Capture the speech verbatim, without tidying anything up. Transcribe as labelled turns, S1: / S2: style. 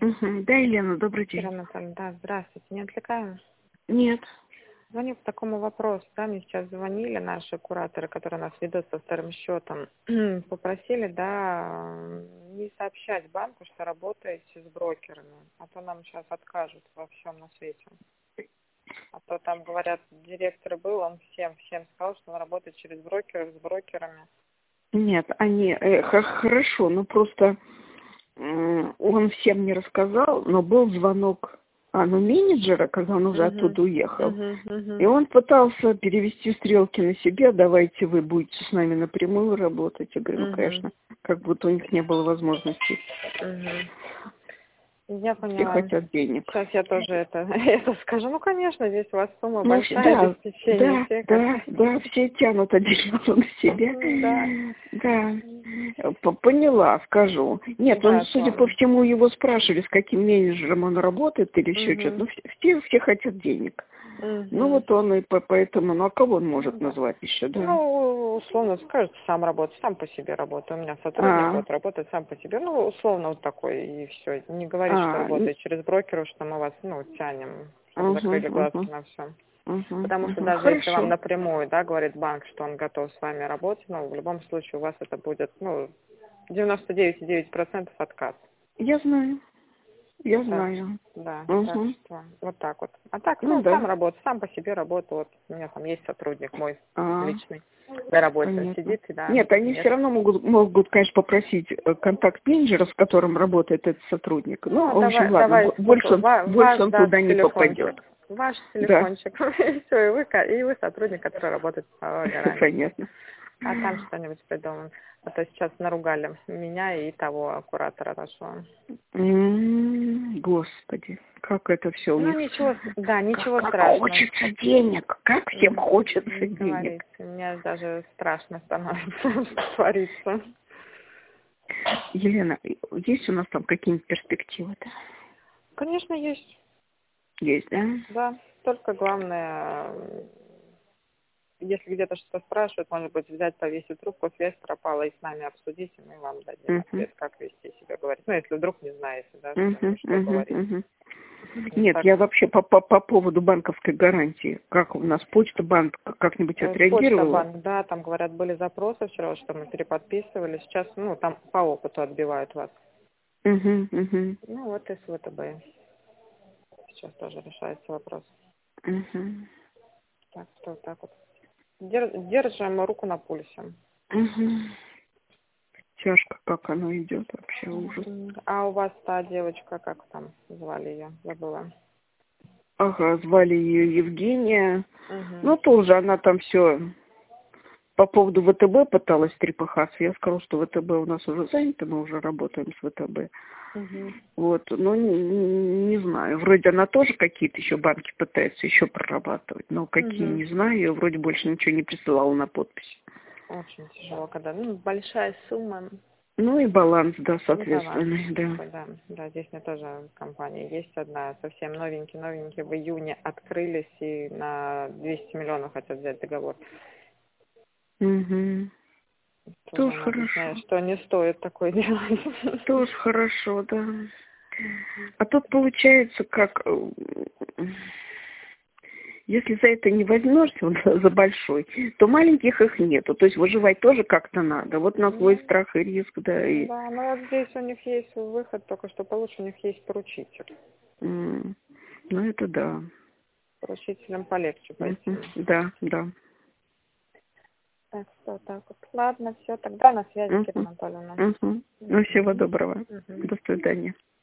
S1: Угу. Да, Елена, добрый
S2: Кира
S1: день.
S2: Анатольевна, да, здравствуйте. Не отвлекаю?
S1: Нет.
S2: Звоню по такому вопросу. Да, мне сейчас звонили наши кураторы, которые нас ведут со вторым счетом. Попросили, да, не сообщать банку, что работаете с брокерами. А то нам сейчас откажут во всем на свете. А то там, говорят, директор был, он всем, всем сказал, что он работает через брокеров, с брокерами.
S1: Нет, они... э, х- хорошо, ну просто м, он всем не рассказал, но был звонок а, ну, менеджера, когда он уже
S2: Угу,
S1: оттуда уехал.
S2: угу,
S1: И
S2: угу,
S1: он пытался перевести стрелки на себя, давайте вы будете с нами напрямую работать. Я говорю, ну,
S2: угу,
S1: конечно, как будто у них не было возможности.
S2: угу. Я
S1: Все
S2: поняла.
S1: хотят денег.
S2: Сейчас я тоже это, это скажу. Ну, конечно, здесь у вас сумма
S1: Ну, вс-
S2: большая,
S1: да,
S2: обеспечение
S1: да,
S2: все как.
S1: да, да, все тянут одеяло на себя.
S2: Да,
S1: Да, П- поняла, скажу. Нет, он,
S2: да,
S1: судя по
S2: то.
S1: всему, его спрашивали, с каким менеджером он работает или еще что-то. Ну,
S2: Угу,
S1: все, все, все хотят денег. Ну,
S2: угу.
S1: вот он и по- поэтому, ну, а кого он может
S2: Да.
S1: назвать еще, да?
S2: Ну, условно скажет, сам работает, сам по себе работает. У меня сотрудник
S1: А,
S2: вот работает сам по себе. Ну, условно вот такой, и все. Не говорит, что
S1: а, н-
S2: работает через брокера, что мы вас, ну, тянем, чтобы
S1: угу,
S2: закрыли глазки
S1: угу,
S2: на все.
S1: угу,
S2: Потому что
S1: угу.
S2: даже если вам
S1: Хорошо,
S2: напрямую, да, говорит банк, что он готов с вами работать, ну, в любом случае у вас это будет, ну, девяносто девять и девять процентов отказ.
S1: я знаю, я
S2: Так,
S1: знаю.
S2: да, так
S1: Угу.
S2: что вот так вот. А так,
S1: Ну,
S2: ну,
S1: да.
S2: сам работаю, сам по себе работаю. Вот у меня там есть сотрудник мой
S1: А.
S2: личный на работе
S1: Понятно.
S2: сидит, и да,
S1: Нет, они
S2: нет.
S1: все равно могут, могут, конечно, попросить э, контакт менеджера, с которым работает этот сотрудник.
S2: Ну,
S1: Ну,
S2: а
S1: в общем,
S2: давай,
S1: ладно,
S2: давай,
S1: бо- больше
S2: сколько,
S1: он,
S2: ва-
S1: больше
S2: ваш
S1: он
S2: даст
S1: туда не попадет.
S2: телефончик, ваш
S1: Да,
S2: телефончик, и все, и вы, ко- и вы сотрудник, который работает по гарантии.
S1: понятно.
S2: А там что-нибудь придумаем. А то сейчас наругали меня и того куратора нашего.
S1: М, Господи, как это все у
S2: Ну,
S1: них.
S2: ничего, с- да,
S1: Как,
S2: ничего
S1: как
S2: страшного.
S1: хочется денег, как всем
S2: М,
S1: хочется
S2: Не
S1: денег.
S2: говорите, мне даже страшно становится, что творится.
S1: Елена, есть у нас там какие-нибудь перспективы-то?
S2: Конечно, есть,
S1: Есть, да?
S2: да. Только главное, м, если где-то что-то спрашивают, может быть, взять, повесить трубку, связь пропала, и с нами обсудить, и мы вам дадим
S1: Угу,
S2: ответ, как вести себя, говорить. Ну, если вдруг не знаете, да, что,
S1: угу,
S2: что
S1: угу,
S2: говорить.
S1: угу.
S2: Ну,
S1: Нет,
S2: так,
S1: я вообще по, по, по поводу банковской гарантии. Как у нас Почта банк как-нибудь
S2: э, Почта
S1: отреагировала?
S2: банк, да, там, говорят, были запросы вчера, что мы переподписывали. Сейчас, ну, там по опыту отбивают вас.
S1: Угу, угу,
S2: Ну, вот и с ВТБ. Сейчас тоже решается вопрос.
S1: угу,
S2: Так что вот так вот. Дер- Держим руку на пульсе.
S1: угу. Тяжко, как оно идет, вообще ужас.
S2: М, А у вас та девочка, как там звали ее? Забыла.
S1: Ага, звали ее Евгения.
S2: Угу.
S1: Ну, тоже она там все по поводу ВТБ пыталась трепыхаться. Я сказала, что ВТБ у нас уже занято, мы уже работаем с ВТБ.
S2: Угу.
S1: Вот, но не, не- не знаю. Вроде она тоже какие-то еще банки пытается еще прорабатывать, но какие,
S2: Угу.
S1: не знаю. Я вроде больше ничего не присылала на подпись.
S2: Очень тяжело, когда ну, большая сумма
S1: Ну и баланс, да,
S2: и баланс
S1: соответственный, да.
S2: такой, да. Да, здесь у меня тоже компания есть одна, совсем новенькие-новенькие, в июне открылись и на двести миллионов хотят взять договор.
S1: Угу.
S2: Тоже
S1: Тоже
S2: им объясняю,
S1: хорошо.
S2: что не стоит такое делать.
S1: Тоже хорошо, да.
S2: Мгм.
S1: А тут получается, как э, если за это не возьмешься вот за за большой, то маленьких их нету. То есть выживать тоже как-то надо. Вот на свой
S2: Ну,
S1: страх и риск, да. И,
S2: да, но вот здесь у них есть выход, только что получше, у них есть поручитель.
S1: м, ну это да.
S2: Поручителям полегче пойти.
S1: Мгм. Да, да.
S2: Так что так вот. Ладно, все, тогда на связи, Кира
S1: Мгм.
S2: Анатольевна.
S1: Мгм. Ну, всего
S2: Мгм.
S1: доброго.
S2: Мгм.
S1: До свидания.